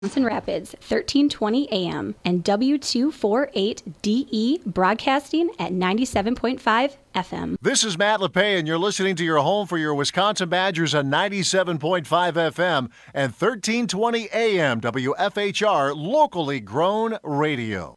Johnson Rapids, 1320 AM, and W248DE broadcasting at 97.5 FM. This is Matt LePay, and you're listening to your home for your Wisconsin Badgers on 97.5 FM and 1320 AM WFHR, locally grown radio.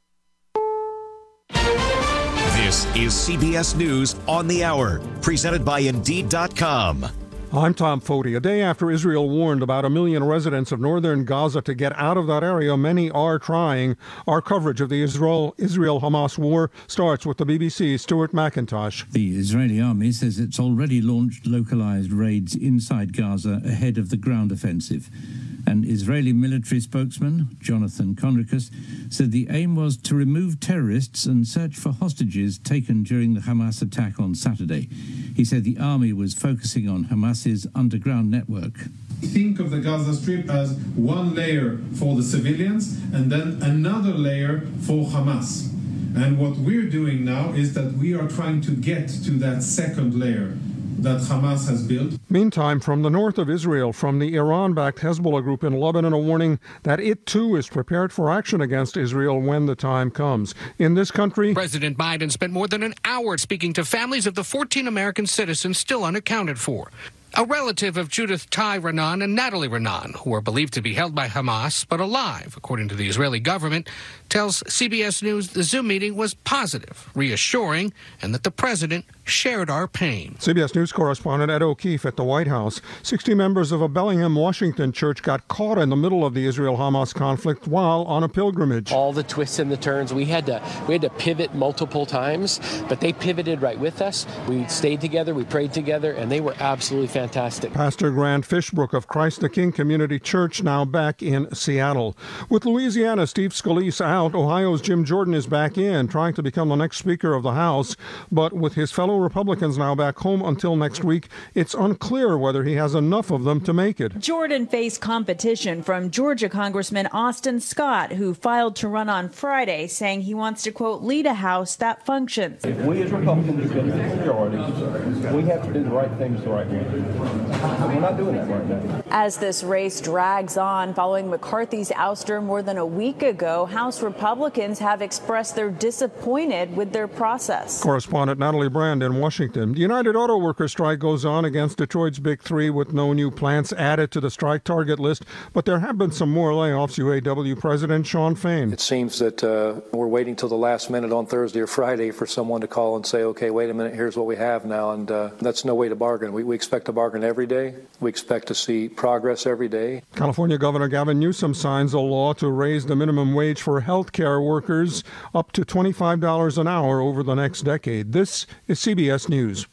This is CBS News on the Hour, presented by Indeed.com. I'm Tom Foti. A day after Israel warned about 1 million residents of northern Gaza to get out of that area, many are trying. Our coverage of the Israel-Hamas war starts with the BBC's Stuart McIntosh. The Israeli army says it's already launched localized raids inside Gaza ahead of the ground offensive. An Israeli military spokesman, Jonathan Conricus, said the aim was to remove terrorists and search for hostages taken during the Hamas attack on Saturday. He said the army was focusing on Hamas's underground network. Think of the Gaza Strip as one layer for the civilians and then another layer for Hamas. And what we're doing now is that we are trying to get to that second layer that Hamas has built. Meantime, from the north of Israel, from the Iran-backed Hezbollah group in Lebanon, a warning that it too is prepared for action against Israel when the time comes. In this country, President Biden spent more than an hour speaking to families of the 14 American citizens still unaccounted for. A relative of Judith Tai Renan and Natalie Renan, who are believed to be held by Hamas but alive, according to the Israeli government, tells CBS News the Zoom meeting was positive, reassuring, and that the president shared our pain. CBS News correspondent Ed O'Keefe at the White House. 60 members of a Bellingham, Washington church got caught in the middle of the Israel-Hamas conflict while on a pilgrimage. All the twists and the turns. We had to pivot multiple times, but they pivoted right with us. We stayed together, we prayed together, and they were absolutely fantastic. Pastor Grant Fishbrook of Christ the King Community Church now back in Seattle. With Louisiana, Steve Scalise out, Ohio's Jim Jordan is back in, trying to become the next Speaker of the House. But with his fellow Republicans now back home until next week, it's unclear whether he has enough of them to make it. Jordan faced competition from Georgia Congressman Austin Scott, who filed to run on Friday, saying he wants to, quote, lead a House that functions. If we as Republicans get the majority, we have to do the right things the right way. We're not doing that right now. As this race drags on following McCarthy's ouster more than a week ago, House Republicans have expressed they're disappointed with their process. Correspondent Natalie Brand in Washington. The United Auto Workers strike goes on against Detroit's Big Three with no new plants added to the strike target list, but there have been some more layoffs. UAW President Shawn Fain. It seems that we're waiting till the last minute on Thursday or Friday for someone to call and say, okay, wait a minute, here's what we have now, and that's no way to bargain. We expect to bargain every day. We expect to see progress every day. California Governor Gavin Newsom signs a law to raise the minimum wage for healthcare workers up to $25 an hour over the next decade. This is CBS News.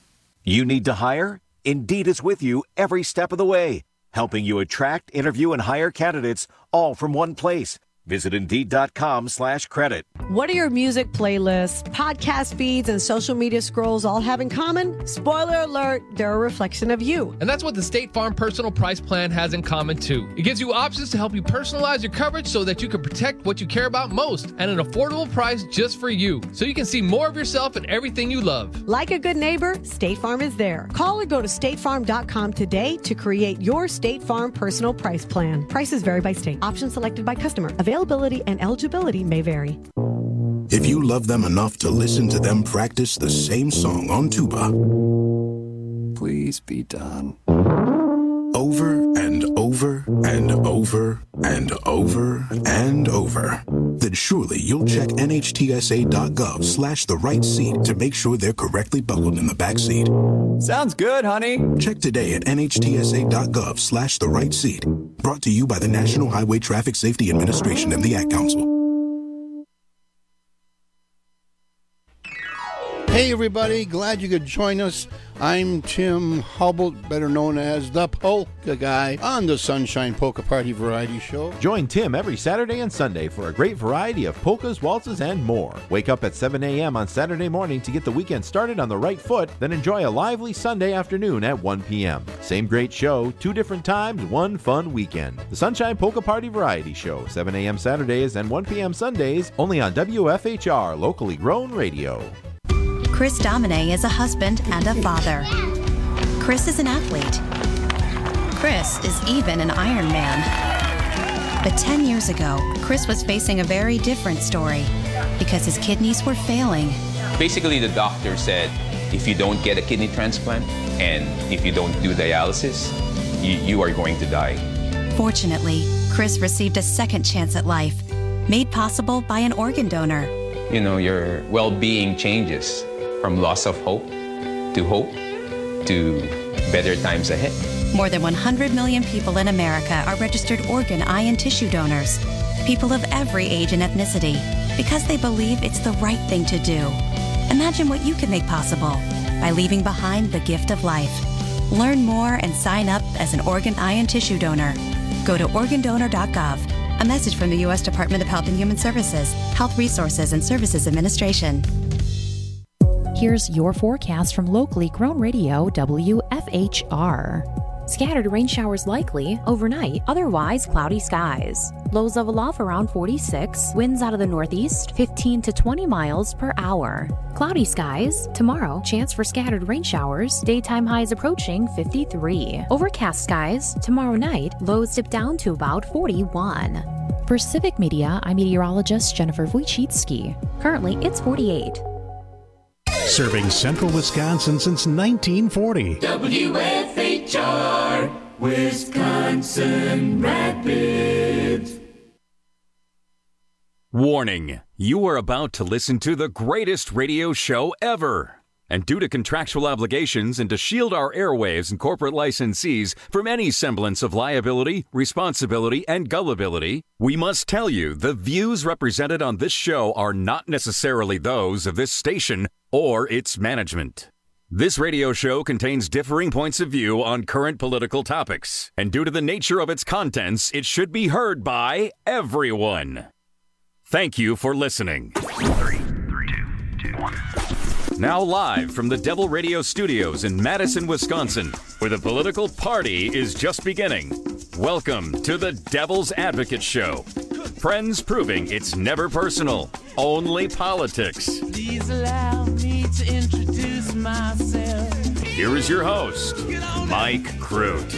You need to hire? Indeed is with you every step of the way, helping you attract, interview, and hire candidates all from one place. Visit Indeed.com/credit. What do your music playlists, podcast feeds, and social media scrolls all have in common? Spoiler alert, they're a reflection of you. And that's what the State Farm Personal Price Plan has in common, too. It gives you options to help you personalize your coverage so that you can protect what you care about most at an affordable price just for you, so you can see more of yourself in everything you love. Like a good neighbor, State Farm is there. Call or go to statefarm.com today to create your State Farm Personal Price Plan. Prices vary by state. Options selected by customer. Availability and eligibility may vary. If you love them enough to listen to them practice the same song on tuba, please be done. Over and over and over and over and over, then surely you'll check NHTSA.gov/the right seat to make sure they're correctly buckled in the back seat. Sounds good, honey. Check today at NHTSA.gov/the right seat. Brought to you by the National Highway Traffic Safety Administration and the Ad Council. Hey everybody, glad you could join us. I'm Tim Hubble, better known as the Polka Guy, on the Sunshine Polka Party Variety Show. Join Tim every Saturday and Sunday for a great variety of polkas, waltzes, and more. Wake up at 7 a.m. on Saturday morning to get the weekend started on the right foot, then enjoy a lively Sunday afternoon at 1 p.m. Same great show, 2 different times, 1 fun weekend. The Sunshine Polka Party Variety Show, 7 a.m. Saturdays and 1 p.m. Sundays, only on WFHR, locally grown radio. Chris Domine is a husband and a father. Chris is an athlete. Chris is even an Ironman. But 10 years ago, Chris was facing a very different story because his kidneys were failing. Basically, the doctor said, if you don't get a kidney transplant and if you don't do dialysis, you are going to die. Fortunately, Chris received a second chance at life, made possible by an organ donor. You know, your well-being changes from loss of hope to better times ahead. More than 100 million people in America are registered organ, eye, and tissue donors. People of every age and ethnicity, because they believe it's the right thing to do. Imagine what you can make possible by leaving behind the gift of life. Learn more and sign up as an organ, eye, and tissue donor. Go to organdonor.gov. A message from the U.S. Department of Health and Human Services, Health Resources and Services Administration. Here's your forecast from locally grown radio WFHR. Scattered rain showers likely overnight, otherwise cloudy skies. Lows level off around 46, winds out of the northeast 15 to 20 miles per hour. Cloudy skies. Tomorrow, chance for scattered rain showers, daytime highs approaching 53. Overcast skies. Tomorrow night, lows dip down to about 41. For Civic Media, I'm meteorologist Jennifer Wojcicki. Currently, it's 48. Serving central Wisconsin since 1940. WFHR, Wisconsin Rapids. Warning, you are about to listen to the greatest radio show ever. And due to contractual obligations and to shield our airwaves and corporate licensees from any semblance of liability, responsibility, and gullibility, we must tell you the views represented on this show are not necessarily those of this station or its management. This radio show contains differing points of view on current political topics, and due to the nature of its contents, it should be heard by everyone. Thank you for listening. 3, 2, 1. Now live from the Devil Radio Studios in Madison, Wisconsin, where the political party is just beginning. Welcome to the Devil's Advocate Show. Friends proving it's never personal, only politics. Please allow me to introduce myself. Here is your host, Mike Crute.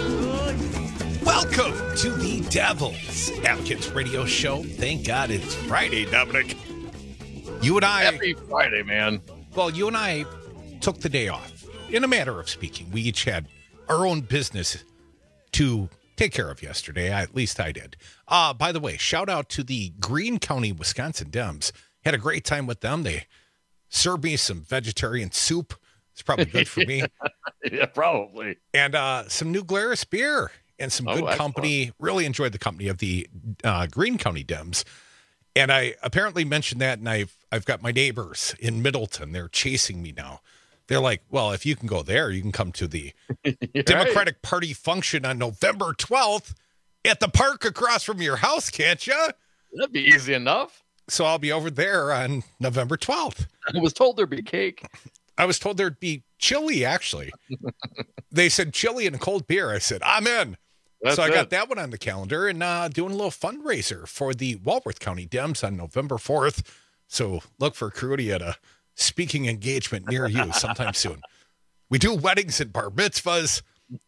Welcome to the Devil's Advocates Radio Show. Thank God it's Friday, Dominic. You and I... Happy Friday, man. Well, you and I took the day off. In a matter of speaking, we each had our own business to take care of yesterday. At least I did. By the way, shout out to the Greene County, Wisconsin Dems. Had a great time with them. They served me some vegetarian soup. It's probably good for me. Yeah, probably. And some New Glarus beer and some good company. Really enjoyed the company of the Greene County Dems. And I apparently mentioned that, and I've got my neighbors in Middleton. They're chasing me now. They're like, well, if you can go there, you can come to the Democratic Party function on November 12th at the park across from your house, can't you? That'd be easy enough. So I'll be over there on November 12th. I was told there'd be cake. I was told there'd be chili, actually. They said chili and a cold beer. I said, I'm in. So I got that one on the calendar and doing a little fundraiser for the Walworth County Dems on November 4th. So look for Crudy at a speaking engagement near you sometime soon. We do weddings and bar mitzvahs.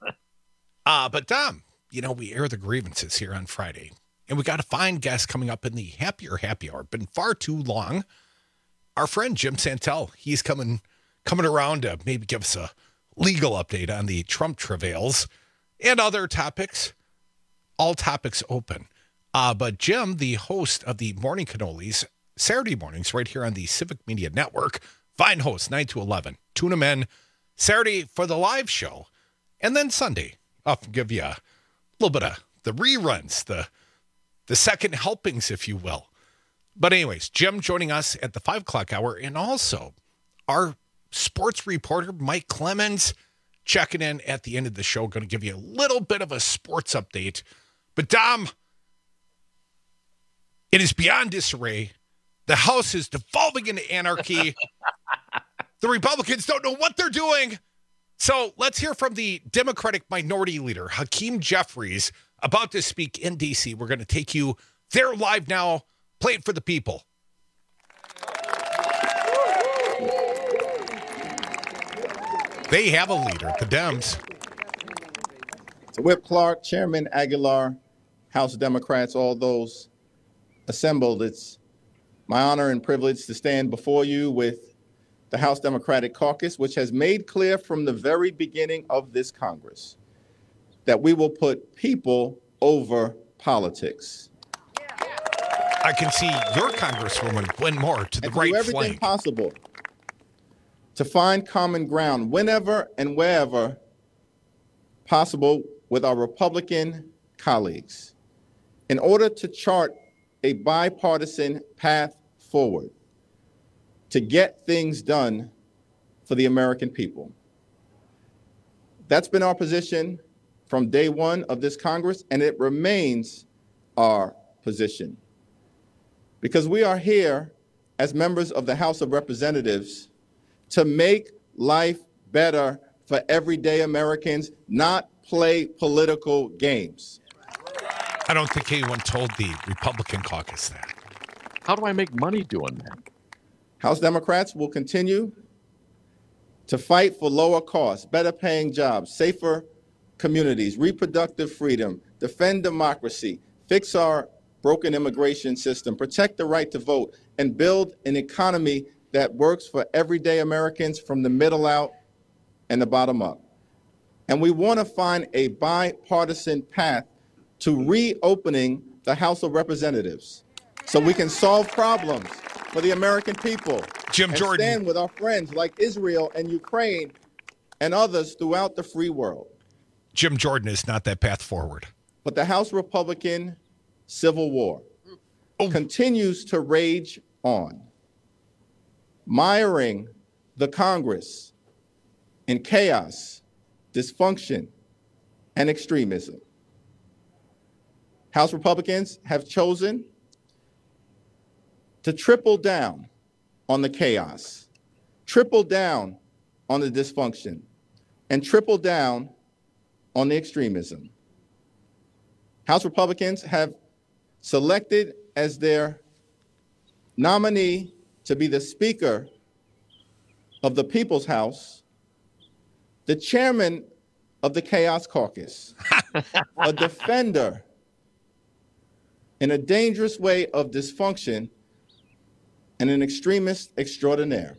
But Dom, you know, we air the grievances here on Friday. And we got a fine guest coming up in the Happy Hour. Been far too long. Our friend Jim Santel, he's coming around to maybe give us a legal update on the Trump travails and other topics. All topics open. But Jim, the host of the Morning Cannolis, Saturday mornings right here on the Civic Media Network. Fine host, 9 to 11. Tune them in Saturday for the live show. And then Sunday, I'll give you a little bit of the reruns, the second helpings, if you will. But anyways, Jim joining us at the 5 o'clock hour. And also our sports reporter, Mike Clemens, checking in at the end of the show. Going to give you a little bit of a sports update. But Dom, it is beyond disarray. The House is devolving into anarchy. The Republicans don't know what they're doing. So let's hear from the Democratic Minority Leader, Hakeem Jeffries, about to speak in D.C. We're going to take you there live now. Play it for the people. They have a leader, the Dems. So Whip Clark, Chairman Aguilar, House Democrats, all those assembled. It's my honor and privilege to stand before you with the House Democratic Caucus, which has made clear from the very beginning of this Congress that we will put people over politics. I can see your Congresswoman Gwen Moore to the right do everything flank. Possible to find common ground whenever and wherever possible with our Republican colleagues in order to chart a bipartisan path forward to get things done for the American people. That's been our position from day one of this Congress, and it remains our position. Because we are here as members of the House of Representatives to make life better for everyday Americans, not play political games. I don't think anyone told the Republican caucus that. How do I make money doing that? House Democrats will continue to fight for lower costs, better paying jobs, safer communities, reproductive freedom, defend democracy, fix our broken immigration system, protect the right to vote, and build an economy that works for everyday Americans from the middle out and the bottom up. And we want to find a bipartisan path to reopening the House of Representatives so we can solve problems for the American people. Jim Jordan. Stand with our friends like Israel and Ukraine and others throughout the free world. Jim Jordan is not that path forward. But the House Republican civil war continues to rage on, miring the Congress in chaos, dysfunction, and extremism. House Republicans have chosen to triple down on the chaos, triple down on the dysfunction, and triple down on the extremism. House Republicans have selected as their nominee to be the Speaker of the People's House the chairman of the Chaos Caucus, a defender in a dangerous way of dysfunction, and an extremist extraordinaire.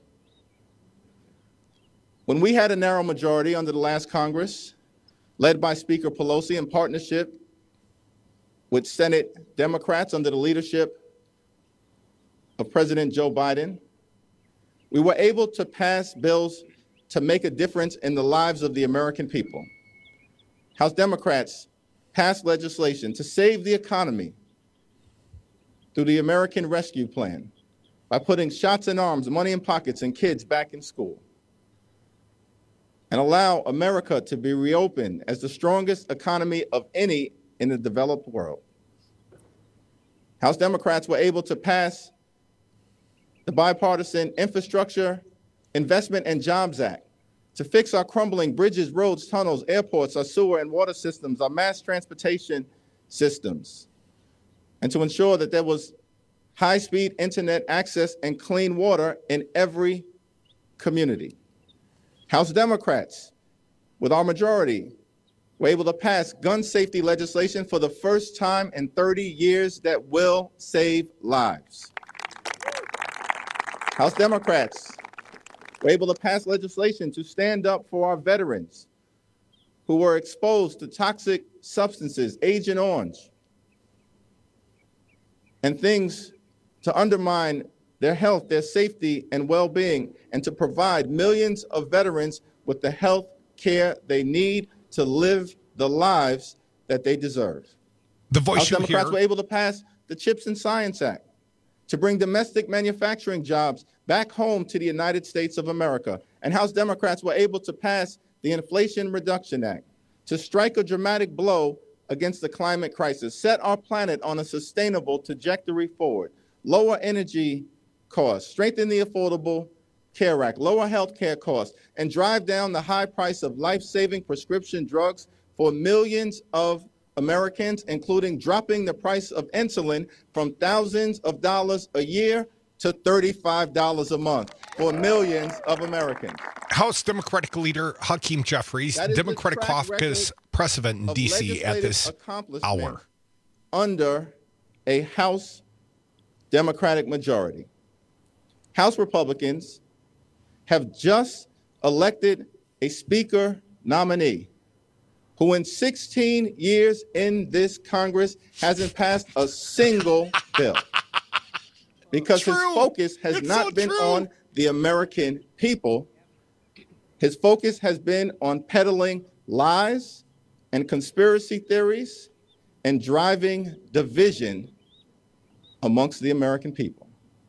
When we had a narrow majority under the last Congress, led by Speaker Pelosi in partnership with Senate Democrats under the leadership of President Joe Biden, we were able to pass bills to make a difference in the lives of the American people. House Democrats passed legislation to save the economy through the American Rescue Plan by putting shots in arms, money in pockets, and kids back in school, and allow America to be reopened as the strongest economy of any in the developed world. House Democrats were able to pass the Bipartisan Infrastructure Investment and Jobs Act to fix our crumbling bridges, roads, tunnels, airports, our sewer and water systems, our mass transportation systems, and to ensure that there was high-speed internet access and clean water in every community. House Democrats, with our majority, were able to pass gun safety legislation for the first time in 30 years that will save lives. House Democrats were able to pass legislation to stand up for our veterans who were exposed to toxic substances, Agent Orange, and things to undermine their health, their safety, and well-being, and to provide millions of veterans with the health care they need to live the lives that they deserve. The voice House Democrats were able to pass the CHIPS and Science Act to bring domestic manufacturing jobs back home to the United States of America. And House Democrats were able to pass the Inflation Reduction Act to strike a dramatic blow against the climate crisis, set our planet on a sustainable trajectory forward, lower energy costs, strengthen the Affordable Care Act, lower health care costs, and drive down the high price of life-saving prescription drugs for millions of Americans, including dropping the price of insulin from thousands of dollars a year to $35 a month for millions of Americans. House Democratic Leader Hakeem Jeffries, Democratic Caucus President in D.C. at this hour. under a House Democratic majority. House Republicans have just elected a Speaker nominee who in 16 years in this Congress hasn't passed a single bill because his focus has not been on the American people. His focus has been on peddling lies and conspiracy theories and driving division amongst the American people.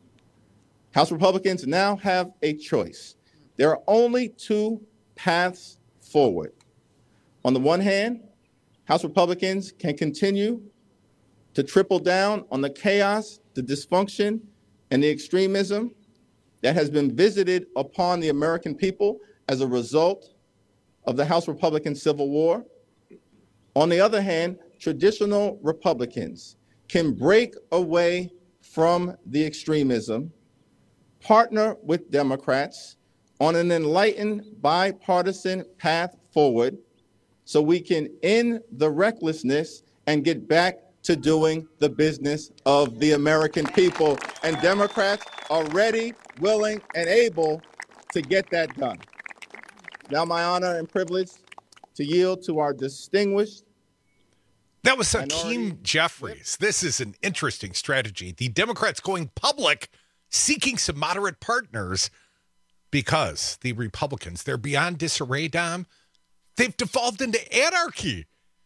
House Republicans now have a choice. There are only two paths forward. On the one hand, House Republicans can continue to triple down on the chaos, the dysfunction, and the extremism that has been visited upon the American people as a result of the House Republican Civil War. On the other hand, traditional Republicans can break away from the extremism, partner with Democrats on an enlightened bipartisan path forward so we can end the recklessness and get back to doing the business of the American people. And Democrats are ready, willing, and able to get that done. Now my honor and privilege to yield to our distinguished That was Hakeem Jeffries. This is an interesting strategy. The Democrats going public, seeking some moderate partners because the Republicans, they're beyond disarray, Dom. They've devolved into anarchy.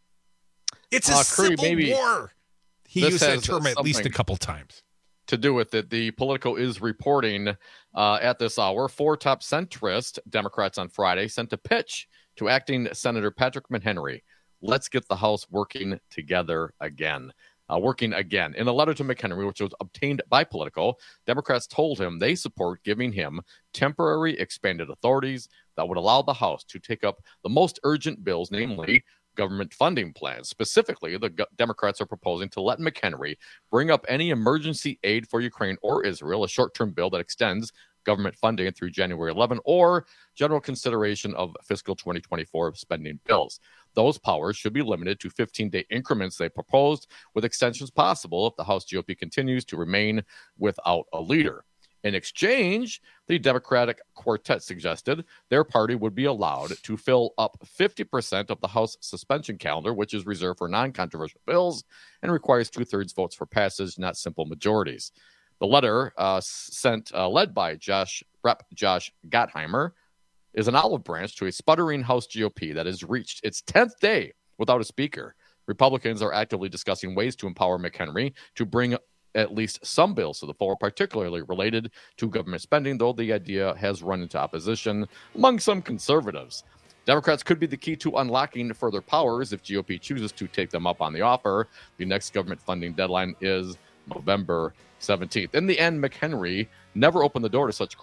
It's a civil war. He used that term at least a couple times. To do with it, the Politico is reporting at this hour, 4 top centrist Democrats on Friday sent a pitch to acting Senator Patrick McHenry. Let's get the House working together again. In a letter to McHenry, which was obtained by Politico, Democrats told him they support giving him temporary expanded authorities that would allow the House to take up the most urgent bills, namely government funding plans. Specifically, the Democrats are proposing to let McHenry bring up any emergency aid for Ukraine or Israel, a short-term bill that extends government funding through January 11, or general consideration of fiscal 2024 spending bills. Those powers should be limited to 15-day increments they proposed, with extensions possible if the House GOP continues to remain without a leader. In exchange, the Democratic quartet suggested their party would be allowed to fill up 50% of the House suspension calendar, which is reserved for non-controversial bills and requires 2/3 votes for passage, not simple majorities. The letter led by Rep. Josh Gottheimer is an olive branch to a sputtering House GOP that has reached its 10th day without a speaker. Republicans are actively discussing ways to empower McHenry to bring at least some bills to the floor, particularly related to government spending, though the idea has run into opposition among some conservatives. Democrats could be the key to unlocking further powers if GOP chooses to take them up on the offer. The next government funding deadline is November 17th. In the end, McHenry never opened the door to such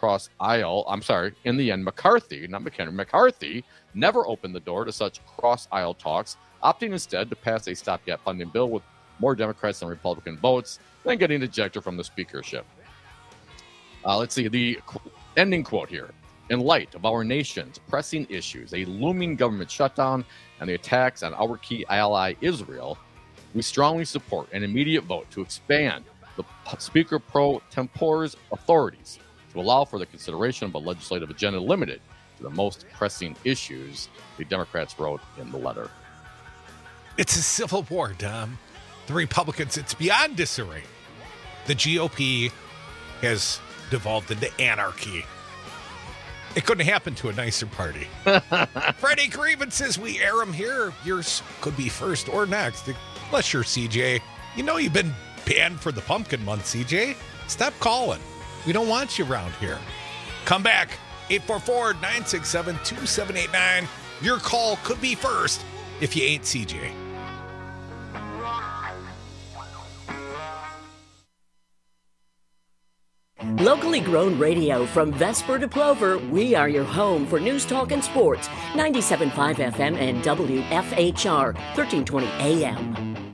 McCarthy never opened the door to such cross-aisle talks, opting instead to pass a stopgap funding bill with more Democrats than Republican votes, then getting ejected from the speakership. Let's see, the ending quote here. In light of our nation's pressing issues, a looming government shutdown, and the attacks on our key ally, Israel, we strongly support an immediate vote to expand the Speaker pro tempore's authorities to allow for the consideration of a legislative agenda limited to the most pressing issues, the Democrats wrote in the letter. It's a civil war, Dom. The Republicans, it's beyond disarray. The GOP has devolved into anarchy. It couldn't happen to a nicer party. Friday grievances, we air them here. Yours could be first or next. Unless you're CJ. You know you've been banned for the pumpkin month, CJ. Stop calling. We don't want you around here. Come back. 844-967-2789. Your call could be first if you ain't CJ. Locally grown radio from Vesper to Plover, we are your home for news, talk, and sports. 97.5 FM and WFHR, 1320 AM.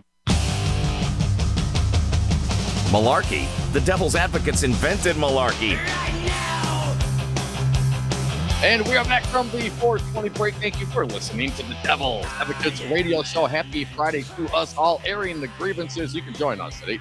Malarkey. The Devil's Advocates invented malarkey. And we are back from the 420 break. Thank you for listening to the Devil's Advocates Radio Show. Happy Friday to us all, airing the grievances. You can join us at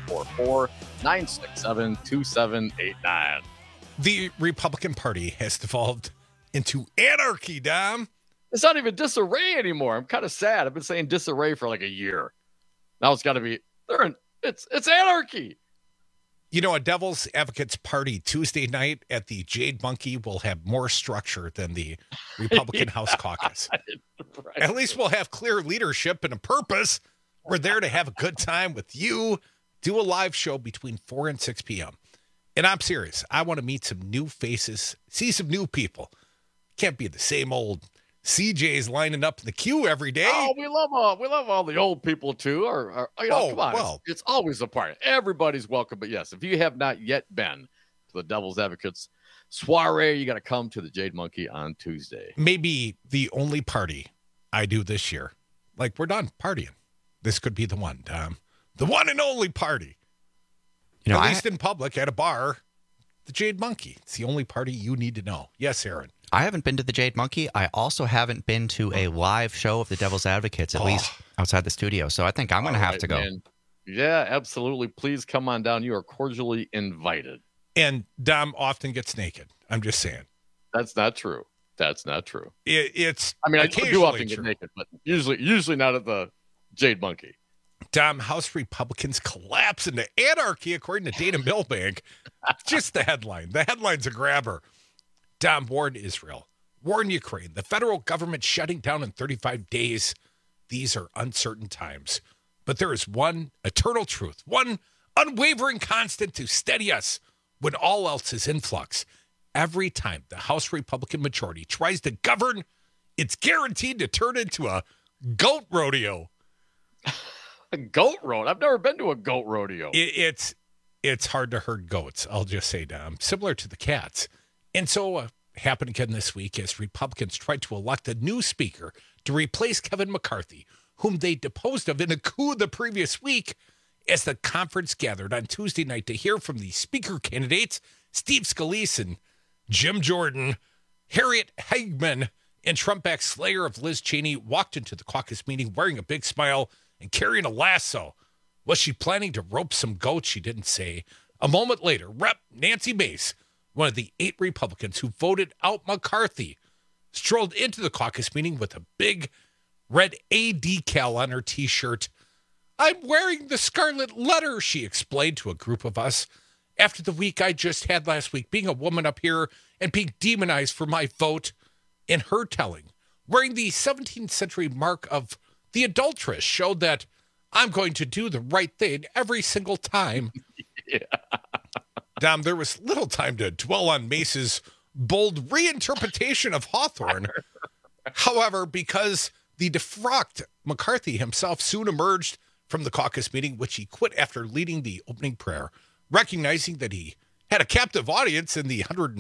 844-967-2789. The Republican Party has devolved into anarchy, Dom. It's not even disarray anymore. I'm kind of sad. I've been saying disarray for like a year. Now it's got to be, it's anarchy. You know, a Devil's Advocates Party Tuesday night at the Jade Monkey will have more structure than the Republican House Caucus. Right. At least we'll have clear leadership and a purpose. We're there to have a good time with you, do a live show between 4 and 6 p.m. And I'm serious. I want to meet some new faces, see some new people. Can't be the same old CJs lining up in the queue every day. Oh, we love all the old people too. Come on, well, it's always a party. Everybody's welcome. But yes, if you have not yet been to the Devil's Advocates soiree, you got to come to the Jade Monkey on Tuesday. Maybe the only party I do this year. Like, we're done partying. This could be the one, Tom. The one and only party. You know, at least in public at a bar, the Jade Monkey. It's the only party you need to know. Yes, Aaron. I haven't been to the Jade Monkey. I also haven't been to a live show of the Devil's Advocates, at least outside the studio. So I think I'm going to have to go. Man. Yeah, absolutely. Please come on down. You are cordially invited. And Dom often gets naked. I'm just saying. That's not true. That's not true. It's. I mean, I do often get naked, but usually not at the Jade Monkey. Dom, House Republicans collapse into anarchy, according to Dana Milbank. Just the headline. The headline's a grabber. Dom, war in Israel, war in Ukraine, the federal government shutting down in 35 days. These are uncertain times. But there is one eternal truth, one unwavering constant to steady us when all else is in flux. Every time the House Republican majority tries to govern, it's guaranteed to turn into a goat rodeo. A goat rodeo? I've never been to a goat rodeo. It's hard to herd goats, I'll just say, Dom, similar to the cats. And so happened again this week as Republicans tried to elect a new speaker to replace Kevin McCarthy, whom they deposed of in a coup the previous week. As the conference gathered on Tuesday night to hear from the speaker candidates, Steve Scalise and Jim Jordan, Harriet Hagman and Trump-backed slayer of Liz Cheney walked into the caucus meeting wearing a big smile and carrying a lasso. Was she planning to rope some goats? She didn't say. A moment later, Rep. Nancy Mace, one of the 8 Republicans who voted out McCarthy, strolled into the caucus meeting with a big red A decal on her T-shirt. I'm wearing the scarlet letter, she explained to a group of us, after the week I just had last week, being a woman up here and being demonized for my vote. In her telling, wearing the 17th century mark of the adulteress showed that I'm going to do the right thing every single time. Yeah. Dom, there was little time to dwell on Mace's bold reinterpretation of Hawthorne. However, because the defrocked McCarthy himself soon emerged from the caucus meeting, which he quit after leading the opening prayer, recognizing that he had a captive audience in the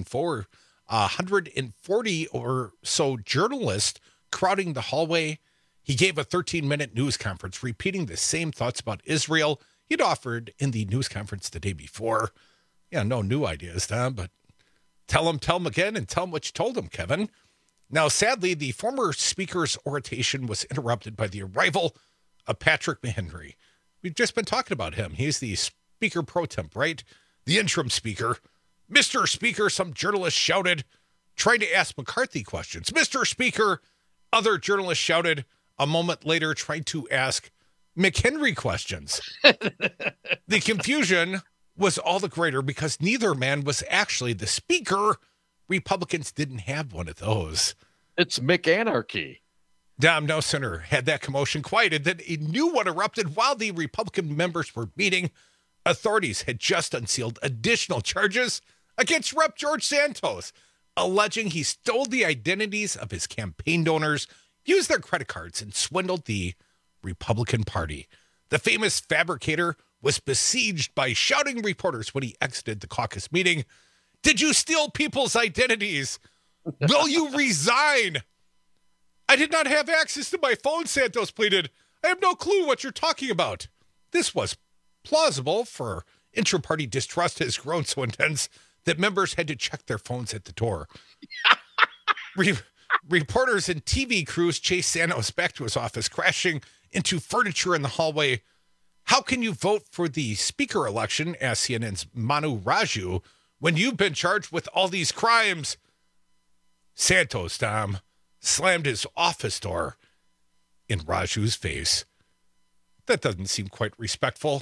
140 or so journalists crowding the hallway, he gave a 13-minute news conference repeating the same thoughts about Israel he'd offered in the news conference the day before. Yeah, no new ideas, Tom, but tell him again and tell him what you told him, Kevin. Now, sadly, the former speaker's oration was interrupted by the arrival of Patrick McHenry. We've just been talking about him. He's the speaker pro temp, right? The interim speaker. Mr. Speaker, some journalists shouted, trying to ask McCarthy questions. Mr. Speaker, other journalists shouted, a moment later, trying to ask McHenry questions. The confusion was all the greater because neither man was actually the speaker. Republicans didn't have one of those. It's McAnarchy. Dom, no sooner had that commotion quieted than a new one erupted while the Republican members were meeting. Authorities had just unsealed additional charges against Rep. George Santos, alleging he stole the identities of his campaign donors, used their credit cards, and swindled the Republican Party. The famous fabricator was besieged by shouting reporters when he exited the caucus meeting. Did you steal people's identities? Will you resign? I did not have access to my phone, Santos pleaded. I have no clue what you're talking about. This was plausible, for intra-party distrust has grown so intense that members had to check their phones at the door. Reporters and TV crews chased Santos back to his office, crashing into furniture in the hallway. How can you vote for the speaker election, asked CNN's Manu Raju, when you've been charged with all these crimes? Santos, Tom, slammed his office door in Raju's face. That doesn't seem quite respectful.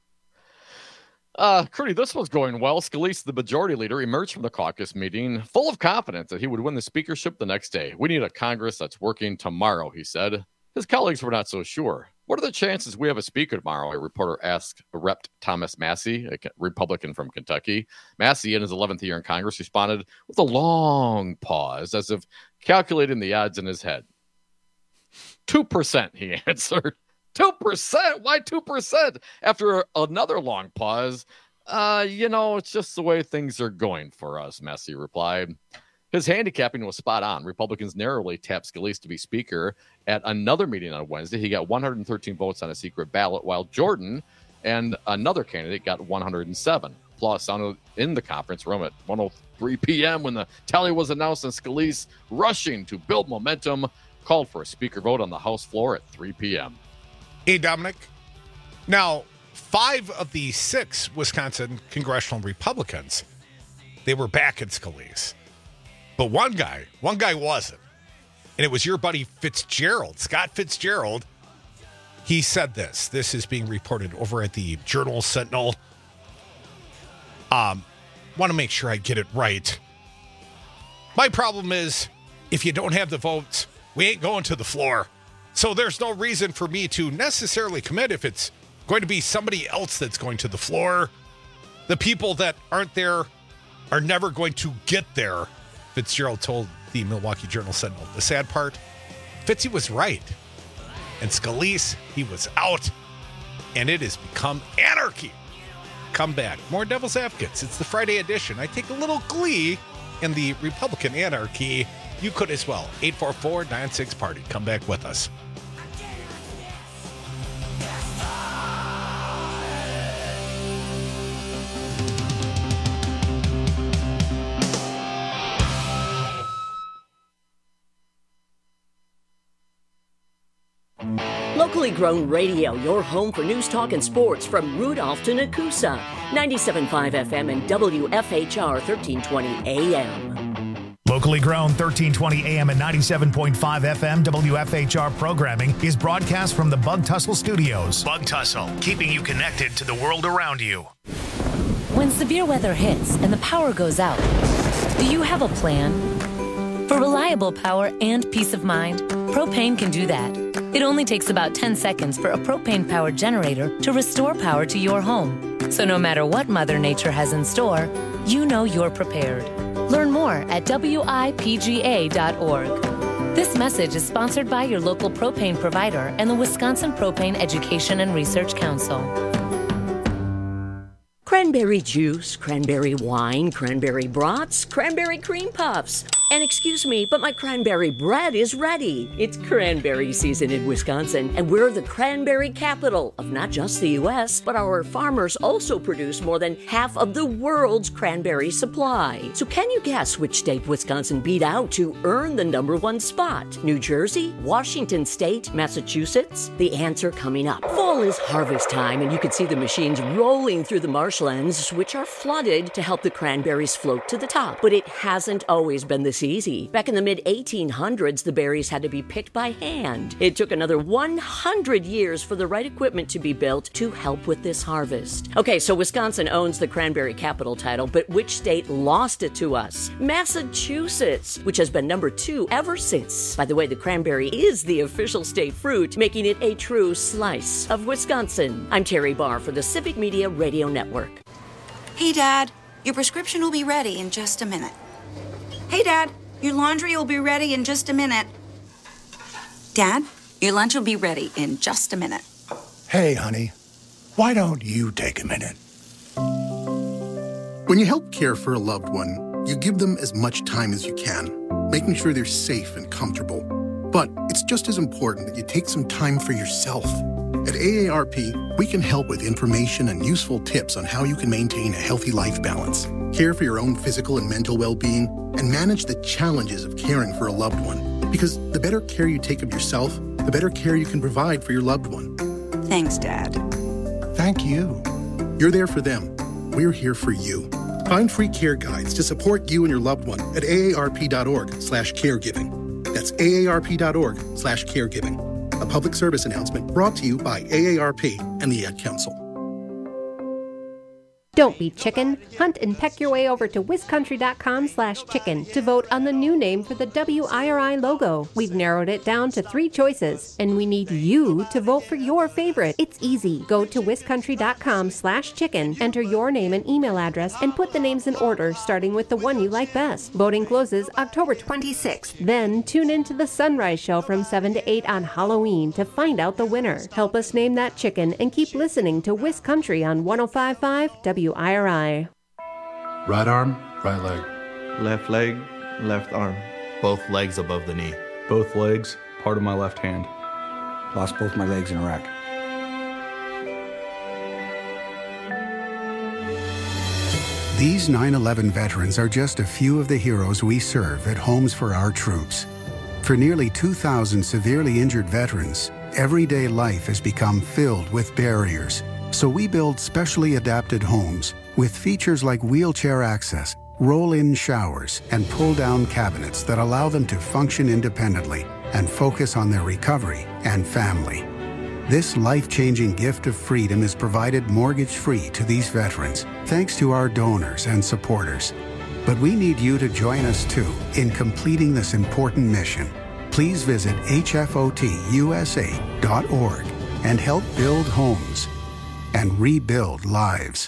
Curdy, this was going well. Scalise, the majority leader, emerged from the caucus meeting full of confidence that he would win the speakership the next day. We need a Congress that's working tomorrow, he said. His colleagues were not so sure. What are the chances we have a speaker tomorrow? A reporter asked Rep. Thomas Massie, a Republican from Kentucky. Massie, in his 11th year in Congress, responded with a long pause, as if calculating the odds in his head. 2%, he answered. 2%? Why 2%? After another long pause, it's just the way things are going for us, Massie replied. His handicapping was spot on. Republicans narrowly tapped Scalise to be speaker at another meeting on Wednesday. He got 113 votes on a secret ballot, while Jordan and another candidate got 107. Applause sounded in the conference room at 1:03 p.m. when the tally was announced, and Scalise, rushing to build momentum, called for a speaker vote on the House floor at 3 p.m. Hey, Dominic. Now, 5 of the 6 Wisconsin congressional Republicans, they were back at Scalise. But one guy wasn't. And it was your buddy Fitzgerald, Scott Fitzgerald. He said this. This is being reported over at the Journal-Sentinel. Want to make sure I get it right. My problem is, if you don't have the votes, we ain't going to the floor. So there's no reason for me to necessarily commit if it's going to be somebody else that's going to the floor. The people that aren't there are never going to get there, Fitzgerald told the Milwaukee Journal-Sentinel. The sad part, Fitzy was right. And Scalise, he was out. And it has become anarchy. Come back. More Devil's Advocates. It's the Friday edition. I take a little glee in the Republican anarchy. You could as well. 844-96-PARTY. Come back with us. Locally grown radio, your home for news, talk, and sports from Rudolph to Nakusa. 97.5 FM and WFHR 1320 AM. Locally grown 1320 AM and 97.5 FM WFHR programming is broadcast from the Bug Tussle Studios. Bug Tussle, keeping you connected to the world around you. When severe weather hits and the power goes out, do you have a plan? For reliable power and peace of mind, propane can do that. It only takes about 10 seconds for a propane-powered generator to restore power to your home. So no matter what Mother Nature has in store, you know you're prepared. Learn more at WIPGA.org. This message is sponsored by your local propane provider and the Wisconsin Propane Education and Research Council. Cranberry juice, cranberry wine, cranberry brats, cranberry cream puffs. And excuse me, but my cranberry bread is ready. It's cranberry season in Wisconsin, and we're the cranberry capital of not just the U.S., but our farmers also produce more than half of the world's cranberry supply. So can you guess which state Wisconsin beat out to earn the #1 spot? New Jersey, Washington State, Massachusetts? The answer coming up. Fall is harvest time, and you can see the machines rolling through the marshlands, which are flooded to help the cranberries float to the top. But it hasn't always been this easy. Back in the mid-1800s, the berries had to be picked by hand. It took another 100 years for the right equipment to be built to help with this harvest. Okay, so Wisconsin owns the cranberry capital title, but which state lost it to us? Massachusetts, which has been #2 ever since. By the way, the cranberry is the official state fruit, making it a true slice of Wisconsin. I'm Terry Barr for the Civic Media Radio Network. Hey, Dad, your prescription will be ready in just a minute. Hey, Dad, your laundry will be ready in just a minute. Dad, your lunch will be ready in just a minute. Hey, honey, why don't you take a minute? When you help care for a loved one, you give them as much time as you can, making sure they're safe and comfortable. But it's just as important that you take some time for yourself. At AARP, we can help with information and useful tips on how you can maintain a healthy life balance, care for your own physical and mental well-being, and manage the challenges of caring for a loved one. Because the better care you take of yourself, the better care you can provide for your loved one. Thanks, Dad. Thank you. You're there for them. We're here for you. Find free care guides to support you and your loved one at aarp.org/caregiving. That's aarp.org/caregiving. A public service announcement brought to you by AARP and the Ad Council. Don't be chicken. Hunt and peck your way over to wiscountry.com/chicken to vote on the new name for the WIRI logo. We've narrowed it down to 3 choices, and we need you to vote for your favorite. It's easy. Go to wiscountry.com/chicken, enter your name and email address, and put the names in order, starting with the one you like best. Voting closes October 26th. Then tune into the Sunrise Show from 7 to 8 on Halloween to find out the winner. Help us name that chicken and keep listening to Wis Country on 105.5 WIRI. Right arm, right leg. Left leg, left arm. Both legs above the knee. Both legs, part of my left hand. Lost both my legs in Iraq. These 9/11 veterans are just a few of the heroes we serve at Homes for Our Troops. For nearly 2,000 severely injured veterans, everyday life has become filled with barriers. So we build specially adapted homes with features like wheelchair access, roll-in showers, and pull-down cabinets that allow them to function independently and focus on their recovery and family. This life-changing gift of freedom is provided mortgage-free to these veterans, thanks to our donors and supporters. But we need you to join us too in completing this important mission. Please visit hfotusa.org and help build homes and rebuild lives.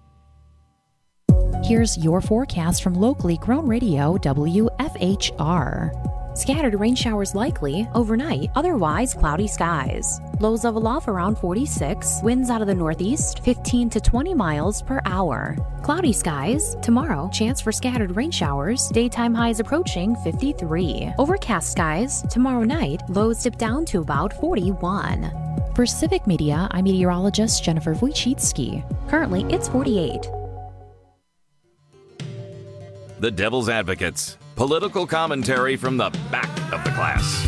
Here's your forecast from locally grown radio WFHR. Scattered rain showers likely overnight, otherwise cloudy skies. Lows of aloft around 46, winds out of the northeast 15 to 20 miles per hour. Cloudy skies tomorrow, chance for scattered rain showers, daytime highs approaching 53. Overcast skies tomorrow night, lows dip down to about 41. For Civic Media, I'm meteorologist Jennifer Wojcicki. Currently, it's 48. The Devil's Advocates. Political commentary from the back of the class.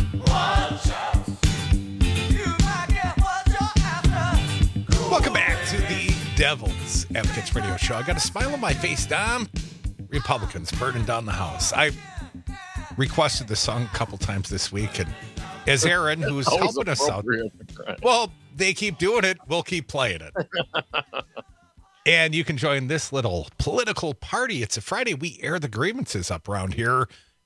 Welcome back to the Devil's Advocates Radio Show. I got a smile on my face, Dom. Republicans burning down the House. I requested this song a couple times this week, and as Aaron, who's helping us out, well, they keep doing it. We'll keep playing it. And you can join this little political party. It's a Friday. We air the grievances up around here.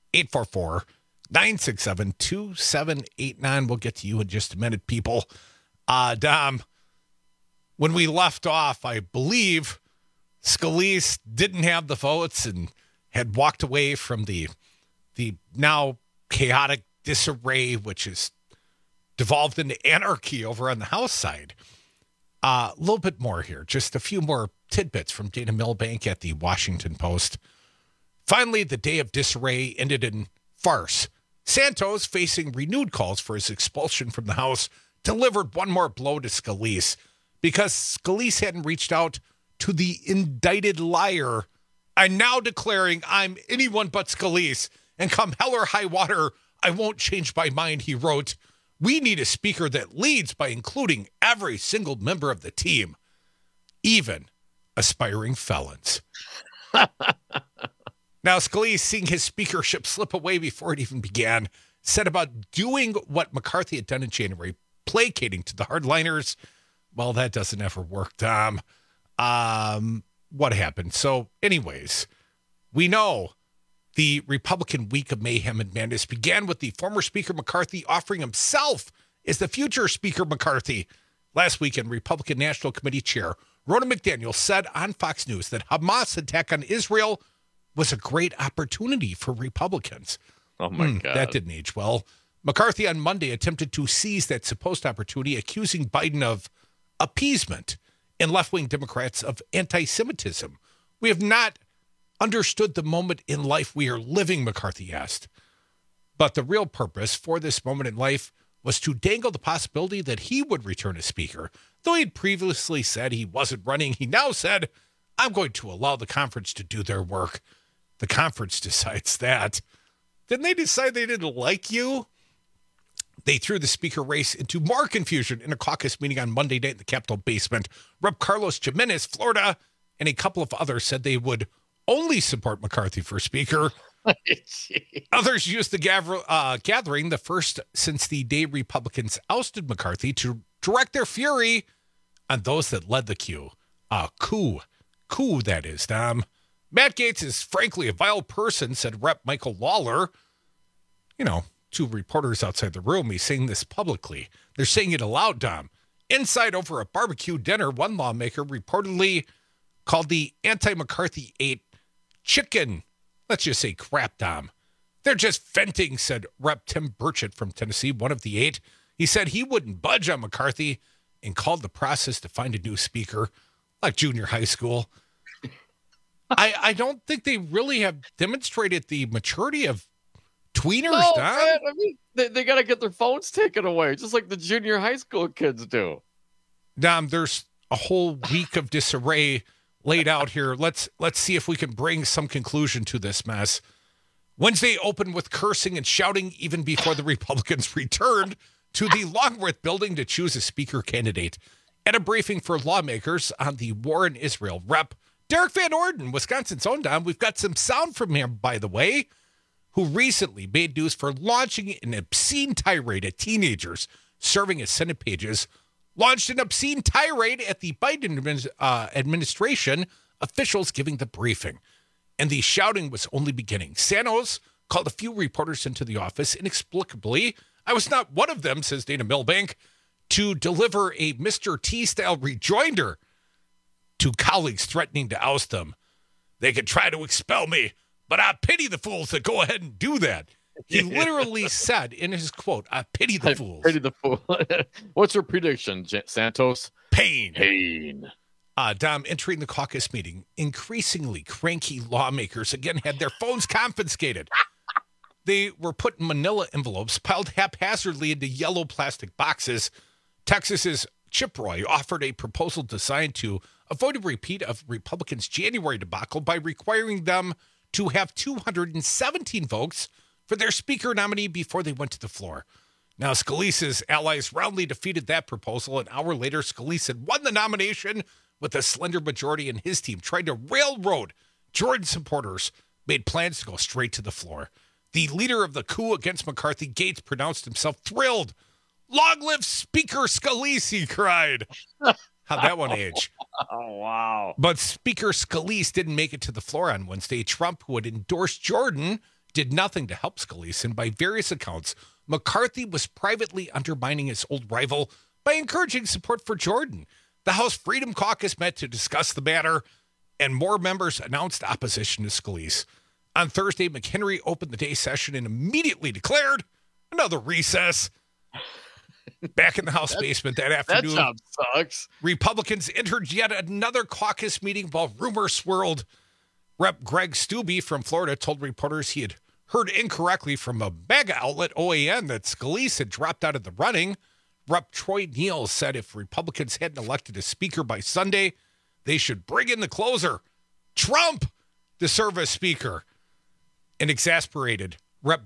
844-967-2789. We'll get to you in just a minute, people. Dom, when we left off, I believe Scalise didn't have the votes and had walked away from the now chaotic disarray, which has devolved into anarchy over on the House side. A little bit more here, just a few more tidbits from Dana Milbank at the Washington Post. Finally, the day of disarray ended in farce. Santos, facing renewed calls for his expulsion from the House, delivered one more blow to Scalise because Scalise hadn't reached out to the indicted liar. I'm now declaring I'm anyone but Scalise, and come hell or high water, I won't change my mind, he wrote. We need a speaker that leads by including every single member of the team, even aspiring felons. Now, Scalise, seeing his speakership slip away before it even began, set about doing what McCarthy had done in January, placating to the hardliners. Well, that doesn't ever work, Tom. What happened? So, anyways, we know the Republican week of mayhem and madness began with the former Speaker McCarthy offering himself as the future Speaker McCarthy. Last weekend, Republican National Committee Chair Ronna McDaniel said on Fox News that Hamas' attack on Israel was a great opportunity for Republicans. Oh, my God. That didn't age well. McCarthy on Monday attempted to seize that supposed opportunity, accusing Biden of appeasement and left-wing Democrats of anti-Semitism. We have not understood the moment in life we are living, McCarthy asked. But the real purpose for this moment in life was to dangle the possibility that he would return as Speaker. Though he had previously said he wasn't running, he now said, I'm going to allow the conference to do their work. The conference decides that. Didn't they decide they didn't like you? They threw the Speaker race into more confusion in a caucus meeting on Monday night in the Capitol basement. Rep. Carlos Jimenez, Florida, and a couple of others said they would only support McCarthy for Speaker. Others used the gathering, the first since the day Republicans ousted McCarthy, to direct their fury on those that led the coup. Coup, that is, Dom. Matt Gaetz is frankly a vile person, said Rep. Michael Lawler. You know, to reporters outside the room, he's saying this publicly. They're saying it aloud, Dom. Inside over a barbecue dinner, one lawmaker reportedly called the anti-McCarthy 8 chicken. Let's just say crap, Dom. They're just venting, said Rep. Tim Burchett from Tennessee, one of the 8. He said he wouldn't budge on McCarthy and called the process to find a new speaker, like junior high school. I don't think they really have demonstrated the maturity of tweeners, Dom. Man, I mean, they got to get their phones taken away, just like the junior high school kids do. Dom, there's a whole week of disarray laid out here. Let's see if we can bring some conclusion to this mess. Wednesday opened with cursing and shouting even before the Republicans returned to the Longworth building to choose a speaker candidate. At a briefing for lawmakers on the war in Israel, Rep. Derek Van Orden, Wisconsin's own, Dom, we've got some sound from him, by the way, who recently made news for launching an obscene tirade at teenagers serving as Senate pages, launched an obscene tirade at the Biden administration, officials giving the briefing. And the shouting was only beginning. Santos called a few reporters into the office inexplicably. I was not one of them, says Dana Milbank, to deliver a Mr. T-style rejoinder to colleagues threatening to oust them. They could try to expel me, but I pity the fools that go ahead and do that. He literally said in his quote, I pity the fools. Pity the fool. What's your prediction, Santos? Pain. Dom, entering the caucus meeting, increasingly cranky lawmakers again had their phones confiscated. They were put in manila envelopes, piled haphazardly into yellow plastic boxes. Texas's Chip Roy offered a proposal designed to avoid a repeat of Republicans' January debacle by requiring them to have 217 votes for their speaker nominee before they went to the floor. Now, Scalise's allies roundly defeated that proposal. An hour later, Scalise had won the nomination with a slender majority, and his team tried to railroad Jordan supporters, made plans to go straight to the floor. The leader of the coup against McCarthy, Gaetz, pronounced himself thrilled. Long live Speaker Scalise, he cried. How'd that one age? Oh, wow. But Speaker Scalise didn't make it to the floor on Wednesday. Trump, who had endorsed Jordan, did nothing to help Scalise, and by various accounts, McCarthy was privately undermining his old rival by encouraging support for Jordan. The House Freedom Caucus met to discuss the matter, and more members announced opposition to Scalise. On Thursday, McHenry opened the day session and immediately declared another recess. Back in the House basement that afternoon. That job sucks. Republicans entered yet another caucus meeting while rumors swirled. Rep. Greg Stubbe from Florida told reporters he had heard incorrectly from a mega outlet, OAN, that Scalise had dropped out of the running. Rep. Troy Neal said if Republicans hadn't elected a speaker by Sunday, they should bring in the closer, Trump, to serve as speaker. And exasperated, Rep.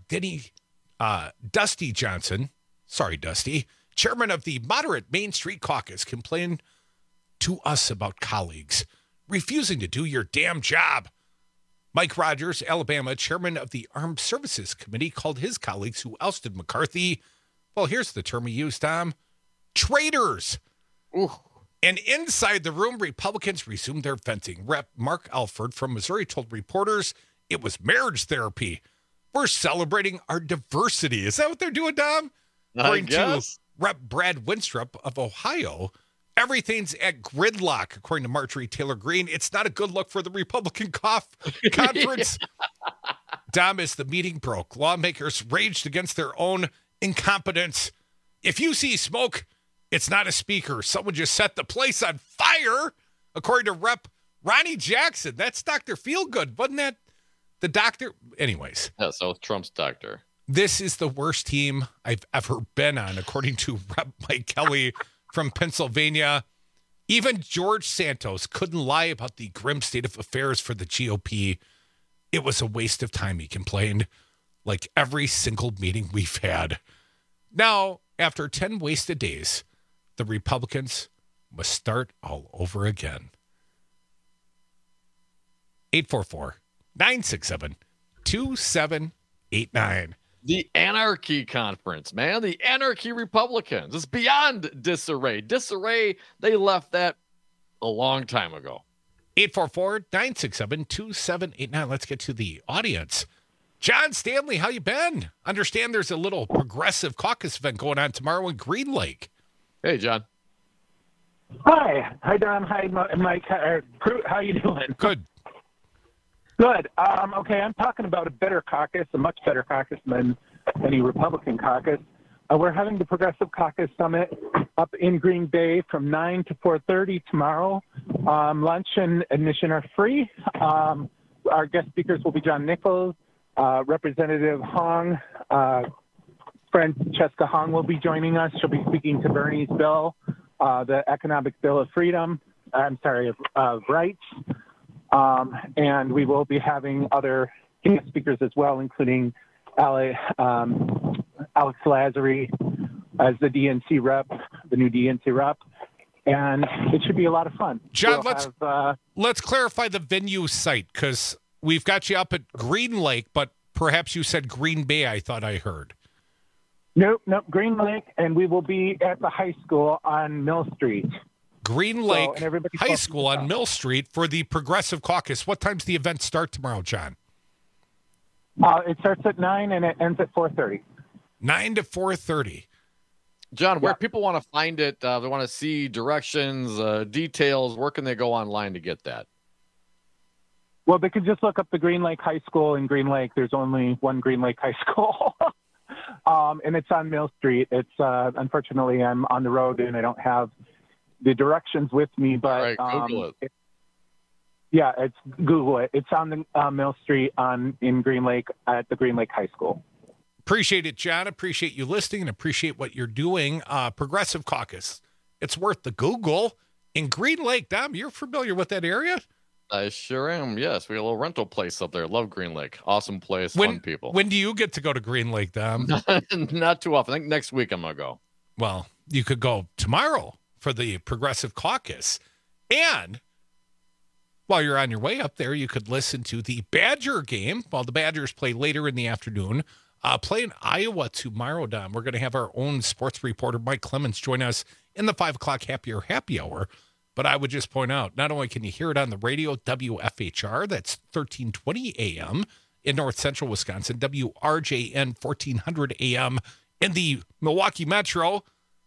Dusty Johnson, sorry, Dusty, chairman of the moderate Main Street Caucus, complained to us about colleagues refusing to do your damn job. Mike Rogers, Alabama, chairman of the Armed Services Committee, called his colleagues who ousted McCarthy, well, here's the term he used, Tom, traitors. Ooh. And inside the room, Republicans resumed their venting. Rep. Mark Alford from Missouri told reporters it was marriage therapy. We're celebrating our diversity. Is that what they're doing, Dom? According to Rep. Brad Winstrup of Ohio, everything's at gridlock, according to Marjorie Taylor Greene. It's not a good look for the Republican conference. Dom, as the meeting broke, lawmakers raged against their own incompetence. If you see smoke, it's not a speaker. Someone just set the place on fire, according to Rep. Ronnie Jackson. That's Dr. Feelgood. Wasn't that the doctor? Anyways. Yeah, so Trump's doctor. This is the worst team I've ever been on, according to Rep. Mike Kelly from Pennsylvania. Even George Santos couldn't lie about the grim state of affairs for the GOP. It was a waste of time, he complained, like every single meeting we've had. Now, after 10 wasted days, the Republicans must start all over again. 844-967-2789. The Anarchy Conference, man. The Anarchy Republicans. It's beyond disarray. Disarray, they left that a long time ago. 844-967-2789. Let's get to the audience. John Stanley, how you been? Understand there's a little progressive caucus event going on tomorrow in Green Lake. Hey, John. Hi. Hi, Don. Hi, Mike. How you doing? Good. Good. Okay, I'm talking about a better caucus, a much better caucus than any Republican caucus. We're having the Progressive Caucus Summit up in Green Bay from 9 to 4:30 tomorrow. Lunch and admission are free. Our guest speakers will be John Nichols, Representative Hong, Francesca Hong will be joining us. She'll be speaking to Bernie's bill, the Economic Bill of Rights. And we will be having other guest speakers as well, including Alex Lazary as the DNC rep, the new DNC rep. And it should be a lot of fun. John, let's clarify the venue site, because we've got you up at Green Lake, but perhaps you said Green Bay, I thought I heard. Nope, Green Lake, and we will be at the high school on Mill Street. Green Lake High School on Mill Street for the Progressive Caucus. What time's the event start tomorrow, John? It starts at 9 and it ends at 4:30. 9 to 4:30. John, where people want to find it, they want to see directions, details, where can they go online to get that? Well, they could just look up the Green Lake High School in Green Lake. There's only one Green Lake High School. And it's on Mill Street. It's unfortunately, I'm on the road and I don't have the directions with me, but Google it. It's Google it. It's on the Mill Street in Green Lake at the Green Lake High School. Appreciate it, John. Appreciate you listening and appreciate what you're doing. Progressive Caucus. It's worth the Google. In Green Lake, Dom, you're familiar with that area? I sure am, yes. We got a little rental place up there. Love Green Lake. Awesome place, fun people. When do you get to go to Green Lake, Dom? Not too often. I think next week I'm going to go. Well, you could go tomorrow for the Progressive Caucus. And while you're on your way up there, you could listen to the Badger game. While the Badgers play later in the afternoon, play in Iowa tomorrow, Dom. We're going to have our own sports reporter, Mike Clemens, join us in the 5 o'clock happy hour. But I would just point out, not only can you hear it on the radio, WFHR, that's 1320 AM in north central Wisconsin, WRJN 1400 AM in the Milwaukee Metro,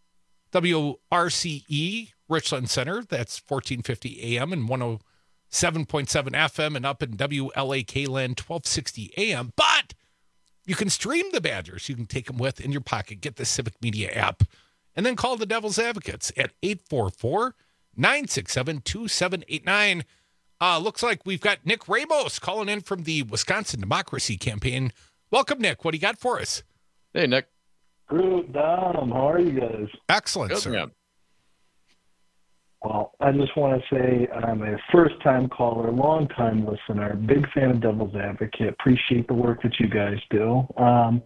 WRCE Richland Center, that's 1450 AM and 107.7 FM, and up in WLAK Land 1260 AM. But you can stream the Badgers. You can take them with in your pocket. Get the Civic Media app. And then call the Devil's Advocates at 844-967-2789. Looks like we've got Nick Ramos calling in from the Wisconsin Democracy Campaign. Welcome, Nick. What do you got for us? Hey, Nick. Good, Dom. How are you guys? Excellent, Good, sir. man. Well, I just want to say I'm a first-time caller, long-time listener, big fan of Devil's Advocate. Appreciate the work that you guys do. On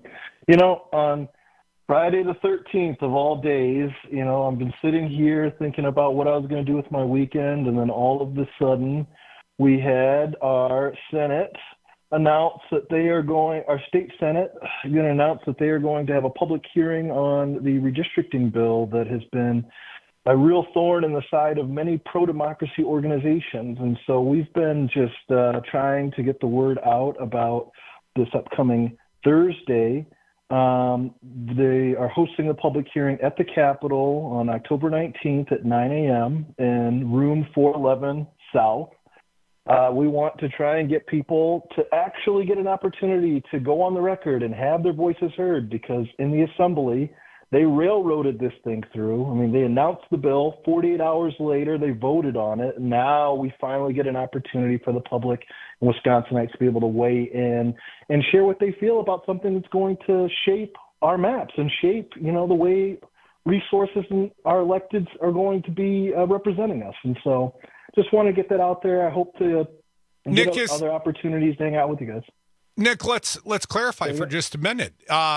Friday the 13th of all days, I've been sitting here thinking about what I was going to do with my weekend, and then all of a sudden we had our Senate announce that our state Senate is going to announce that they are going to have a public hearing on the redistricting bill that has been a real thorn in the side of many pro-democracy organizations. And so we've been just trying to get the word out about this upcoming Thursday. They are hosting a public hearing at the Capitol on October 19th at 9 a.m. in room 411 South. We want to try and get people to actually get an opportunity to go on the record and have their voices heard, because in the assembly, They railroaded this thing through. I mean, they announced the bill. 48 hours later, they voted on it. And now we finally get an opportunity for the public and Wisconsinites to be able to weigh in and share what they feel about something that's going to shape our maps and shape, the way resources and our electeds are going to be representing us. And so just want to get that out there. I hope to get other opportunities to hang out with you guys. Nick, let's clarify for just a minute.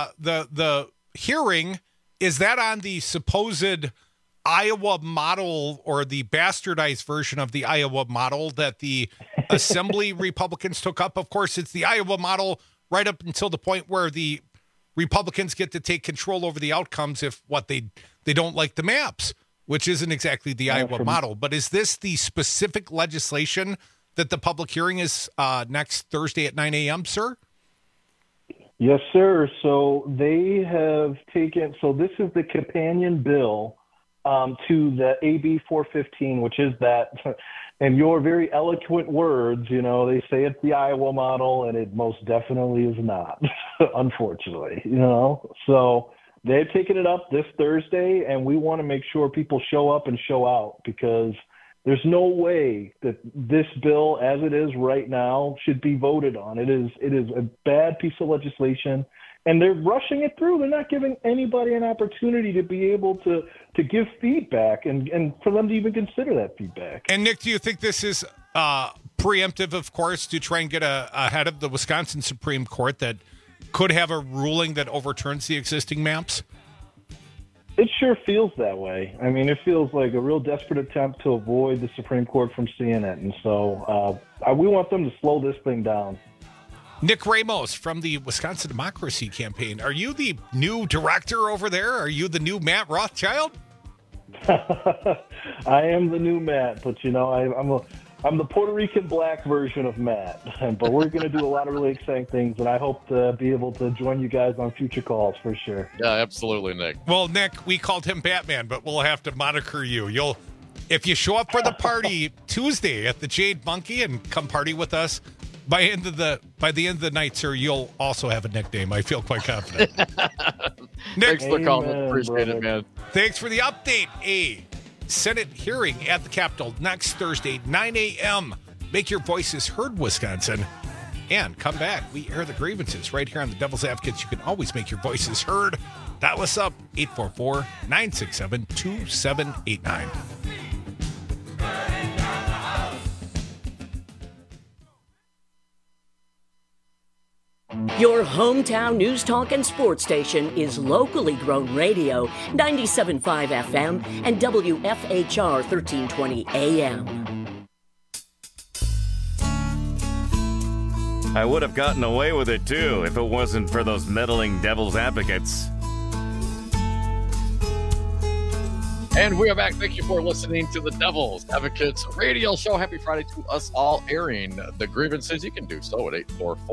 The hearing, is that on the supposed Iowa model or the bastardized version of the Iowa model that the Assembly Republicans took up? Of course, it's the Iowa model right up until the point where the Republicans get to take control over the outcomes if they don't like the maps, which isn't exactly the Iowa model. But is this the specific legislation that the public hearing is next Thursday at 9 a.m., sir? Yes, sir. So they have taken, this is the companion bill to the AB 415, which is that, in your very eloquent words, they say it's the Iowa model, and it most definitely is not, unfortunately, So they've taken it up this Thursday, and we want to make sure people show up and show out, because there's no way that this bill, as it is right now, should be voted on. It is a bad piece of legislation, and they're rushing it through. They're not giving anybody an opportunity to be able to give feedback and for them to even consider that feedback. And, Nick, do you think this is preemptive, of course, to try and get ahead of the Wisconsin Supreme Court that could have a ruling that overturns the existing maps? It sure feels that way. I mean, it feels like a real desperate attempt to avoid the Supreme Court from seeing it. And so we want them to slow this thing down. Nick Ramos from the Wisconsin Democracy Campaign. Are you the new director over there? Are you the new Matt Rothschild? I am the new Matt, but I'm the Puerto Rican black version of Matt. But we're going to do a lot of really exciting things, and I hope to be able to join you guys on future calls for sure. Yeah, absolutely, Nick. Well, Nick, we called him Batman, but we'll have to moniker you. If you show up for the party Tuesday at the Jade Monkey and come party with us, by the end of the night, sir, you'll also have a nickname. I feel quite confident. Nick, thanks for calling. Appreciate it, man. Thanks for the update. A Senate hearing at the Capitol next Thursday, 9 a.m. Make your voices heard, Wisconsin. And come back. We air the grievances right here on the Devil's Advocates. You can always make your voices heard. Dial us up, 844-967-2789. Your hometown news, talk, and sports station is locally grown radio, 97.5 FM and WFHR 1320 AM. I would have gotten away with it, too, if it wasn't for those meddling devil's advocates. And we are back. Thank you for listening to the Devil's Advocates radio show. Happy Friday to us all, airing the grievances. You can do so at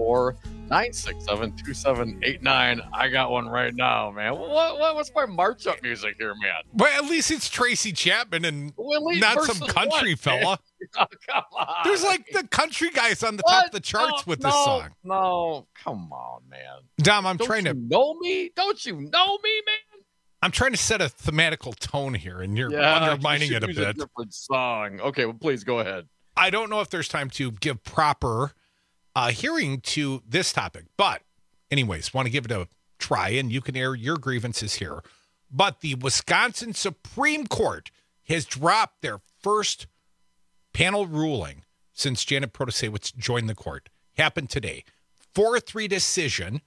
844-967-2789. I got one right now, man. What's my march up music here, man? Well, at least it's Tracy Chapman and not some country fella. Oh, come on. There's like the country guys on the top of the charts with this song. No, come on, man. Dom, Don't you know me? Don't you know me, man? I'm trying to set a thematical tone here, and you're undermining it a bit. A different song. Okay, well, please go ahead. I don't know if there's time to give proper hearing to this topic, but anyways, want to give it a try, and you can air your grievances here. But the Wisconsin Supreme Court has dropped their first panel ruling since Janet Protasewicz joined the court. Happened today. 4-3 decision.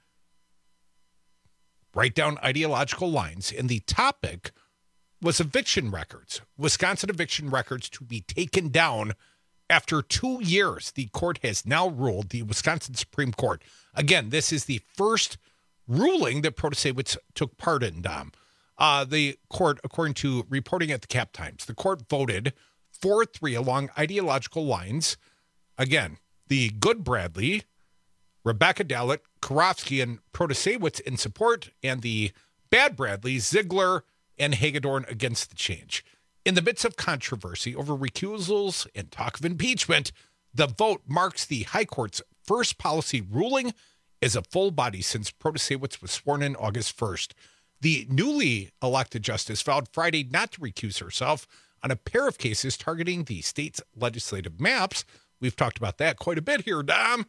Write down ideological lines. And the topic was eviction records. Wisconsin eviction records to be taken down after 2 years. The court has now ruled, the Wisconsin Supreme Court. Again, this is the first ruling that Protasewicz took part in, Dom. The court, according to reporting at the Cap Times, the court voted 4-3 along ideological lines. Again, the good Bradley, Rebecca Dallett, Karofsky, and Protasewicz in support, and the bad Bradley, Ziegler, and Hagedorn against the change. In the midst of controversy over recusals and talk of impeachment, the vote marks the High Court's first policy ruling as a full body since Protasewicz was sworn in August 1st. The newly elected justice vowed Friday not to recuse herself on a pair of cases targeting the state's legislative maps. We've talked about that quite a bit here, Dom.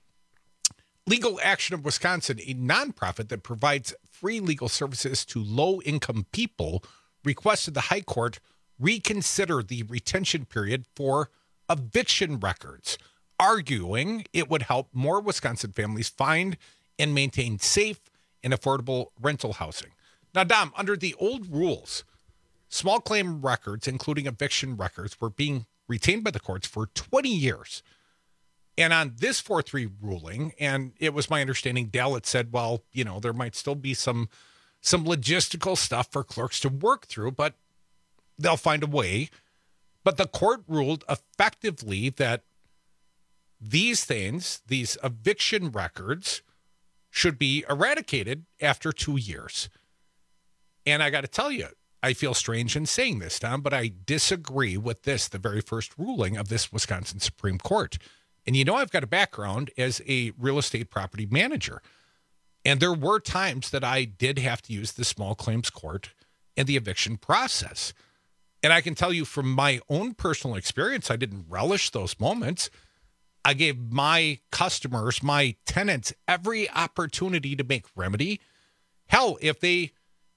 Legal Action of Wisconsin, a nonprofit that provides free legal services to low-income people, requested the High Court reconsider the retention period for eviction records, arguing it would help more Wisconsin families find and maintain safe and affordable rental housing. Now, Dom, under the old rules, small claim records, including eviction records, were being retained by the courts for 20 years. And on this 4-3 ruling, and it was my understanding, Dell had said, well, there might still be some logistical stuff for clerks to work through, but they'll find a way. But the court ruled effectively that these things, these eviction records, should be eradicated after 2 years. And I got to tell you, I feel strange in saying this, Tom, but I disagree with this, the very first ruling of this Wisconsin Supreme Court. And I've got a background as a real estate property manager. And there were times that I did have to use the small claims court in the eviction process. And I can tell you from my own personal experience, I didn't relish those moments. I gave my customers, my tenants, every opportunity to make remedy. Hell, if they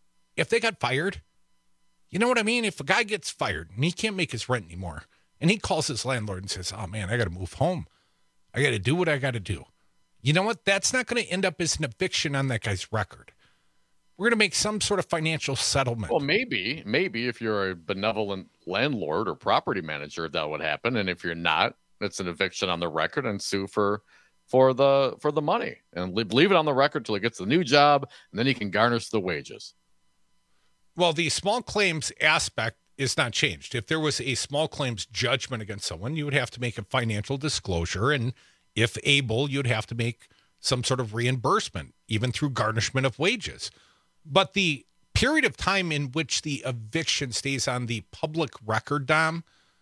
got fired, you know what I mean? If a guy gets fired and he can't make his rent anymore, and he calls his landlord and says, oh man, I got to move home. I got to do what I got to do. You know what? That's not going to end up as an eviction on that guy's record. We're going to make some sort of financial settlement. Well, maybe if you're a benevolent landlord or property manager, that would happen. And if you're not, it's an eviction on the record and sue for the money and leave it on the record till he gets the new job, and then he can garnish the wages. Well, the small claims aspect is not changed. If there was a small claims judgment against someone, you would have to make a financial disclosure, and if able, you'd have to make some sort of reimbursement, even through garnishment of wages. But the period of time in which the eviction stays on the public record, Dom,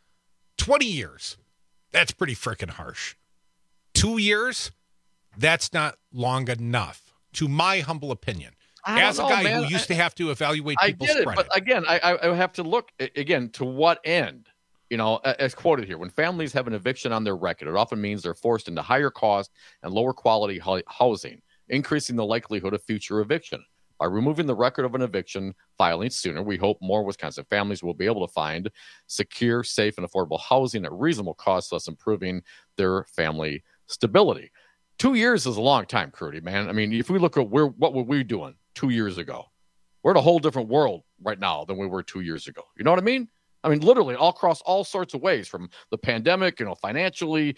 20 years, that's pretty freaking harsh. 2 years, that's not long enough, to my humble opinion. As a guy who used to have to evaluate people's credit. But again, I have to look, again, to what end? As quoted here, when families have an eviction on their record, it often means they're forced into higher cost and lower quality housing, increasing the likelihood of future eviction. By removing the record of an eviction filing sooner, we hope more Wisconsin families will be able to find secure, safe, and affordable housing at reasonable cost, thus improving their family stability. 2 years is a long time, Crudy, man. I mean, if we look at what were we doing 2 years ago? We're in a whole different world right now than we were 2 years ago. You know what I mean? I mean, literally all across all sorts of ways, from the pandemic, financially,